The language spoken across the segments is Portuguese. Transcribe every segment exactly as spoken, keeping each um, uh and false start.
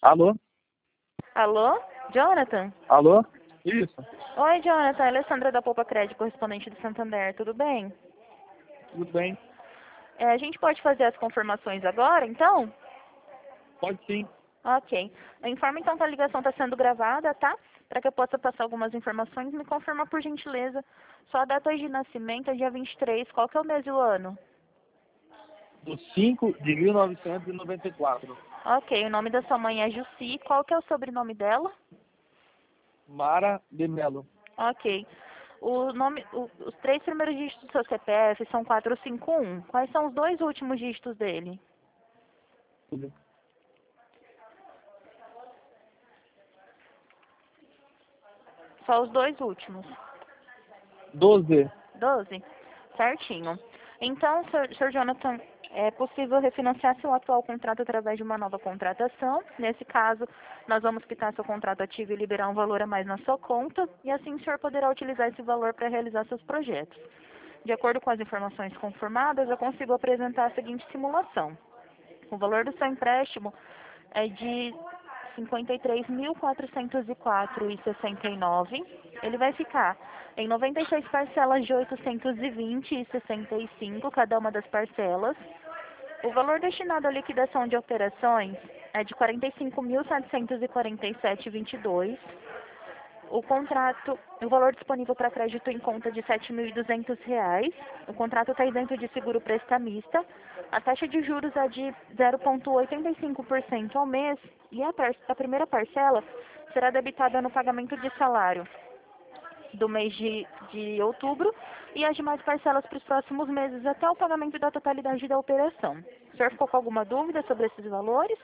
Alô? Alô? Jonathan? Alô? Isso, Oi, Jonathan. Alessandra da Poupa Crédito, correspondente do Santander. Tudo bem? tudo bem? É, a gente pode fazer as confirmações agora, então? Pode sim. Ok. Informa então que a ligação está sendo gravada, tá? Para que eu possa passar algumas informações, me confirma por gentileza. Sua data de nascimento é dia vinte e três. Qual que é o mês e o ano? Do cinco de mil novecentos e noventa e quatro. Ok. O nome da sua mãe é Jussi. Qual que é o sobrenome dela? Mara de Melo. Ok. O nome, o- os três primeiros dígitos do seu C P F são quatro cinco um. Quais são os dois últimos dígitos dele? Só os dois últimos. doze. doze? Certinho. Então, senhor senhor Jonathan, é possível refinanciar seu atual contrato através de uma nova contratação. Nesse caso, nós vamos quitar seu contrato ativo e liberar um valor a mais na sua conta, e assim o senhor poderá utilizar esse valor para realizar seus projetos. De acordo com as informações confirmadas, eu consigo apresentar a seguinte simulação. O valor do seu empréstimo é de cinquenta e três mil quatrocentos e quatro reais e sessenta e nove centavos. Ele vai ficar em noventa e seis parcelas de oitocentos e vinte reais e sessenta e cinco centavos cada uma das parcelas. O valor destinado à liquidação de operações é de quarenta e cinco mil setecentos e quarenta e sete reais e vinte e dois centavos. O contrato, o valor disponível para crédito em conta de sete mil e duzentos reais. O contrato está isento de seguro prestamista. A taxa de juros é de zero vírgula oitenta e cinco por cento ao mês e a, par- a primeira parcela será debitada no pagamento de salário do mês de, de outubro e as demais parcelas para os próximos meses até o pagamento da totalidade da operação. O senhor ficou com alguma dúvida sobre esses valores?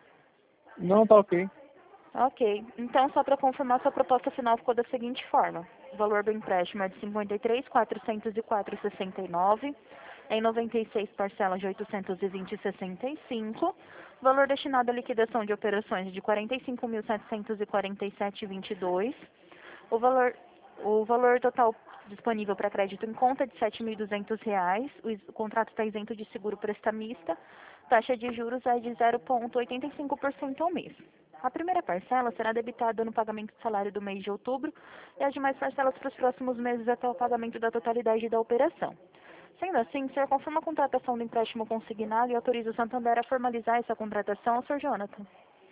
Não, tá ok. Ok. Então, só para confirmar, sua proposta final ficou da seguinte forma. O valor do empréstimo é de cinquenta e três mil quatrocentos e quatro reais e sessenta e nove centavos, em noventa e seis parcelas de oitocentos e vinte reais e sessenta e cinco centavos. O valor destinado à liquidação de operações é de quarenta e cinco mil setecentos e quarenta e sete reais e vinte e dois centavos. O valor, o valor total disponível para crédito em conta é de sete mil e duzentos reais. O, is- o contrato está isento de seguro prestamista. Taxa de juros é de zero vírgula oitenta e cinco por cento ao mês. A primeira parcela será debitada no pagamento do salário do mês de outubro e as demais parcelas para os próximos meses até o pagamento da totalidade da operação. Sendo assim, o senhor confirma a contratação do empréstimo consignado e autoriza o Santander a formalizar essa contratação, senhor Jonathan?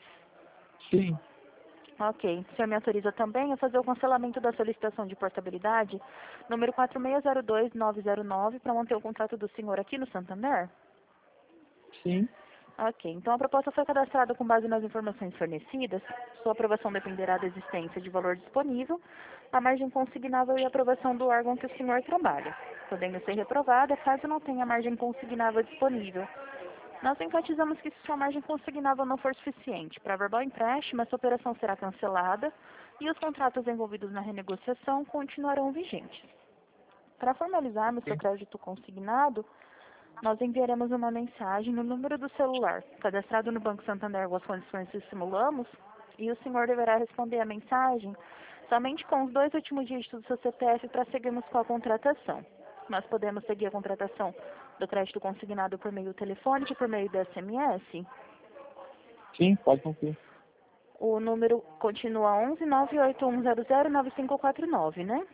Sim, Ok. O senhor me autoriza também a fazer o cancelamento da solicitação de portabilidade número quatro seis zero dois nove zero nove para manter o contrato do senhor aqui no Santander? sim. Ok, então a proposta foi cadastrada com base nas informações fornecidas. Sua aprovação dependerá da existência de valor disponível, a margem consignável e a aprovação do órgão que o senhor trabalha, podendo ser reprovada caso não tenha margem consignável disponível. Nós enfatizamos que se sua margem consignável não for suficiente para verbal empréstimo, essa operação será cancelada e os contratos envolvidos na renegociação continuarão vigentes. Para formalizarmos seu Ok. crédito consignado, nós enviaremos uma mensagem no número do celular, cadastrado no Banco Santander com as condições que simulamos, e o senhor deverá responder a mensagem somente com os dois últimos dígitos do seu C P F para seguirmos com a contratação. Nós podemos seguir a contratação do crédito consignado por meio telefônico e por meio do S M S. Sim, pode conferir. O número continua onze nove oito um zero zero nove cinco quatro nove, né?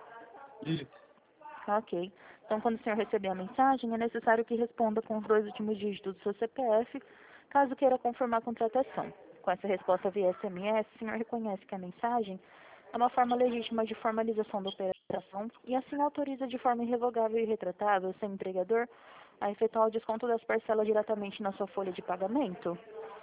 Isso. Ok. Então, quando o senhor receber a mensagem, é necessário que responda com os dois últimos dígitos do seu C P F, caso queira confirmar a contratação. Com essa resposta via S M S, o senhor reconhece que a mensagem é uma forma legítima de formalização da operação e assim autoriza de forma irrevogável e retratável o seu empregador a efetuar o desconto das parcelas diretamente na sua folha de pagamento.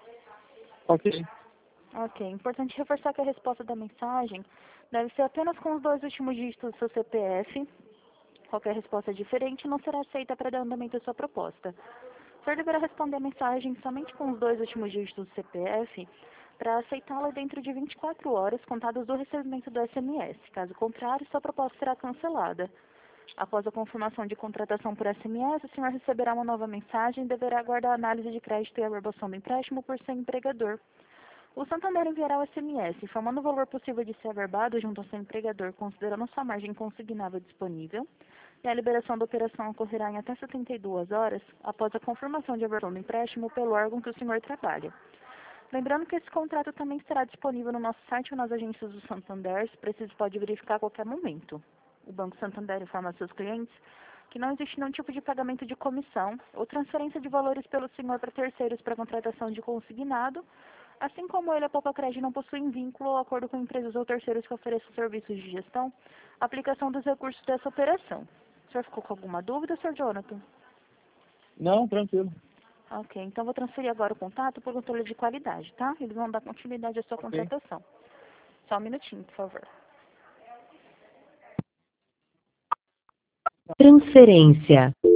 Ok. Ok. Importante reforçar que a resposta da mensagem deve ser apenas com os dois últimos dígitos do seu C P F. Qualquer resposta diferente não será aceita para dar andamento à sua proposta. O senhor deverá responder a mensagem somente com os dois últimos dígitos do C P F para aceitá-la dentro de vinte e quatro horas, contados do recebimento do S M S. Caso contrário, sua proposta será cancelada. Após a confirmação de contratação por S M S, o senhor receberá uma nova mensagem e deverá aguardar a análise de crédito e averbação do empréstimo por seu empregador. O Santander enviará o S M S informando o valor possível de ser averbado junto ao seu empregador, considerando sua margem consignável disponível, e a liberação da operação ocorrerá em até setenta e duas horas após a confirmação de aversão do empréstimo pelo órgão que o senhor trabalha. Lembrando que esse contrato também estará disponível no nosso site ou nas agências do Santander, se preciso pode verificar a qualquer momento. O Banco Santander informa a seus clientes que não existe nenhum tipo de pagamento de comissão ou transferência de valores pelo senhor para terceiros para contratação de consignado, assim como ele, a Poupa Crédito, não possui vínculo ou acordo com empresas ou terceiros que ofereçam serviços de gestão, aplicação dos recursos dessa operação. O senhor ficou com alguma dúvida, senhor Jonathan? Não, tranquilo. Ok, então vou transferir agora o contato por controle de qualidade, tá? Eles vão dar continuidade à sua Ok. contratação. Só um minutinho, por favor. Transferência.